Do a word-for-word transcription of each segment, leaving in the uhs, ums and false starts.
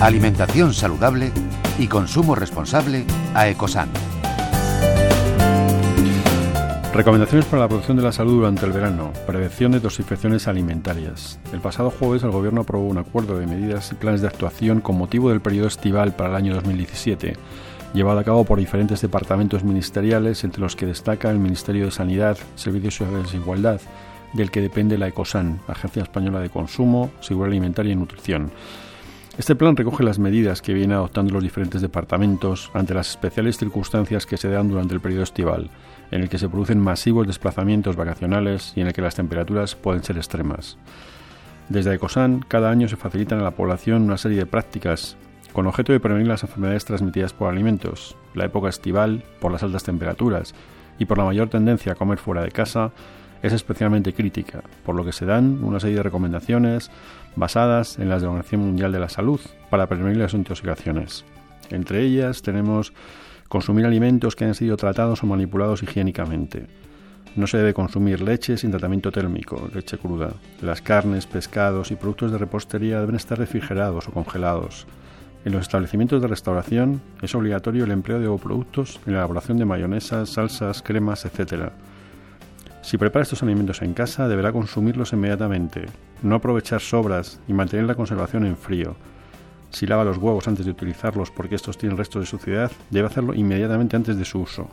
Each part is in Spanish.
alimentación saludable y consumo responsable a Ecosan. Recomendaciones para la protección de la salud durante el verano. Prevención de dosificaciones alimentarias. El pasado jueves el Gobierno aprobó un acuerdo de medidas y planes de actuación con motivo del periodo estival para el año dos mil diecisiete, llevado a cabo por diferentes departamentos ministeriales, entre los que destaca el Ministerio de Sanidad, Servicios Sociales e Igualdad, del que depende la Ecosan, Agencia Española de Consumo, Seguridad Alimentaria y Nutrición. Este plan recoge las medidas que vienen adoptando los diferentes departamentos ante las especiales circunstancias que se dan durante el periodo estival, en el que se producen masivos desplazamientos vacacionales y en el que las temperaturas pueden ser extremas. Desde Ecosan, cada año se facilitan a la población una serie de prácticas con objeto de prevenir las enfermedades transmitidas por alimentos. La época estival, por las altas temperaturas y por la mayor tendencia a comer fuera de casa, es especialmente crítica, por lo que se dan una serie de recomendaciones basadas en la Organización Mundial de la Salud para prevenir las intoxicaciones. Entre ellas tenemos consumir alimentos que hayan sido tratados o manipulados higiénicamente. No se debe consumir leche sin tratamiento térmico, leche cruda. Las carnes, pescados y productos de repostería deben estar refrigerados o congelados. En los establecimientos de restauración es obligatorio el empleo de ovoproductos en la elaboración de mayonesas, salsas, cremas, etcétera. Si prepara estos alimentos en casa, deberá consumirlos inmediatamente, no aprovechar sobras y mantener la conservación en frío. Si lava los huevos antes de utilizarlos porque estos tienen restos de suciedad, debe hacerlo inmediatamente antes de su uso.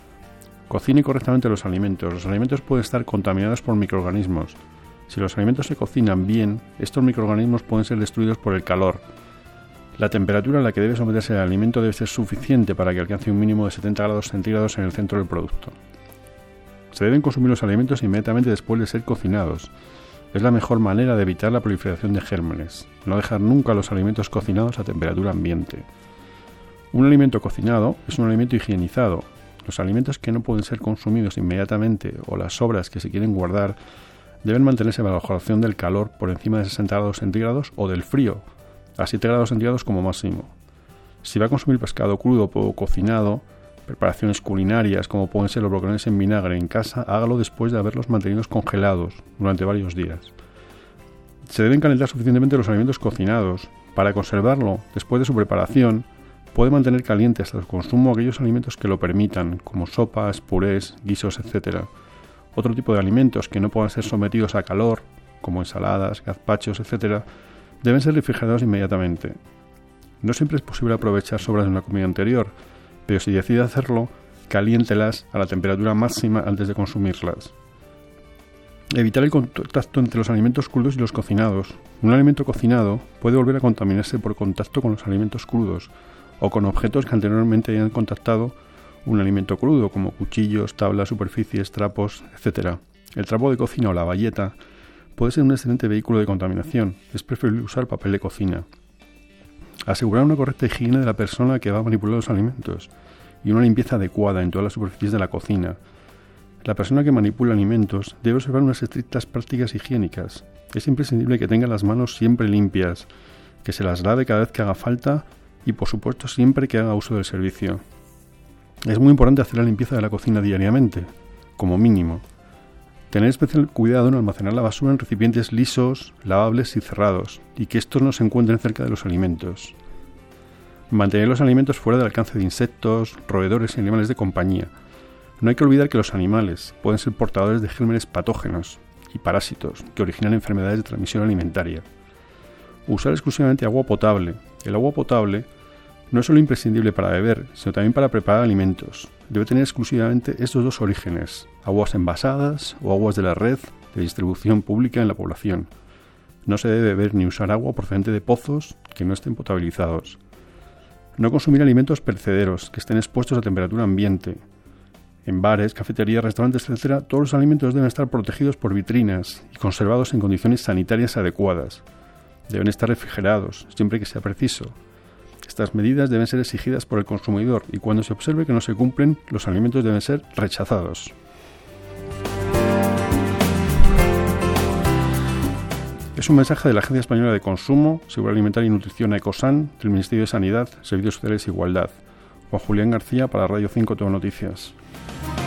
Cocine correctamente los alimentos. Los alimentos pueden estar contaminados por microorganismos. Si los alimentos se cocinan bien, estos microorganismos pueden ser destruidos por el calor. La temperatura a la que debe someterse el alimento debe ser suficiente para que alcance un mínimo de setenta grados centígrados en el centro del producto. Se deben consumir los alimentos inmediatamente después de ser cocinados. Es la mejor manera de evitar la proliferación de gérmenes. No dejar nunca los alimentos cocinados a temperatura ambiente. Un alimento cocinado es un alimento higienizado. Los alimentos que no pueden ser consumidos inmediatamente o las sobras que se quieren guardar deben mantenerse bajo la acción del calor por encima de sesenta grados centígrados o del frío, a siete grados centígrados como máximo. Si va a consumir pescado crudo o cocinado, preparaciones culinarias como pueden ser los boquerones en vinagre en casa, hágalo después de haberlos mantenido congelados durante varios días. Se deben calentar suficientemente los alimentos cocinados. Para conservarlo después de su preparación, puede mantener caliente hasta el consumo aquellos alimentos que lo permitan, como sopas, purés, guisos, etcétera. Otro tipo de alimentos que no puedan ser sometidos a calor, como ensaladas, gazpachos, etcétera, deben ser refrigerados inmediatamente. No siempre es posible aprovechar sobras de una comida anterior, pero si decide hacerlo, caliéntelas a la temperatura máxima antes de consumirlas. Evitar el contacto entre los alimentos crudos y los cocinados. Un alimento cocinado puede volver a contaminarse por contacto con los alimentos crudos o con objetos que anteriormente hayan contactado un alimento crudo, como cuchillos, tablas, superficies, trapos, etcétera. El trapo de cocina o la bayeta puede ser un excelente vehículo de contaminación. Es preferible usar papel de cocina. Asegurar una correcta higiene de la persona que va a manipular los alimentos y una limpieza adecuada en todas las superficies de la cocina. La persona que manipula alimentos debe observar unas estrictas prácticas higiénicas. Es imprescindible que tenga las manos siempre limpias, que se las lave cada vez que haga falta y, por supuesto, siempre que haga uso del servicio. Es muy importante hacer la limpieza de la cocina diariamente, como mínimo. Tener especial cuidado en almacenar la basura en recipientes lisos, lavables y cerrados, y que estos no se encuentren cerca de los alimentos. Mantener los alimentos fuera del alcance de insectos, roedores y animales de compañía. No hay que olvidar que los animales pueden ser portadores de gérmenes patógenos y parásitos que originan enfermedades de transmisión alimentaria. Usar exclusivamente agua potable. El agua potable no es solo imprescindible para beber, sino también para preparar alimentos. Debe tener exclusivamente estos dos orígenes, aguas envasadas o aguas de la red de distribución pública en la población. No se debe beber ni usar agua procedente de pozos que no estén potabilizados. No consumir alimentos perecederos que estén expuestos a temperatura ambiente. En bares, cafeterías, restaurantes, etcétera, todos los alimentos deben estar protegidos por vitrinas y conservados en condiciones sanitarias adecuadas. Deben estar refrigerados, siempre que sea preciso. Estas medidas deben ser exigidas por el consumidor y cuando se observe que no se cumplen, los alimentos deben ser rechazados. Es un mensaje de la Agencia Española de Consumo, Seguridad Alimentaria y Nutrición Ecosan, del Ministerio de Sanidad, Servicios Sociales e Igualdad. Juan Julián García para Radio cinco Todo Noticias.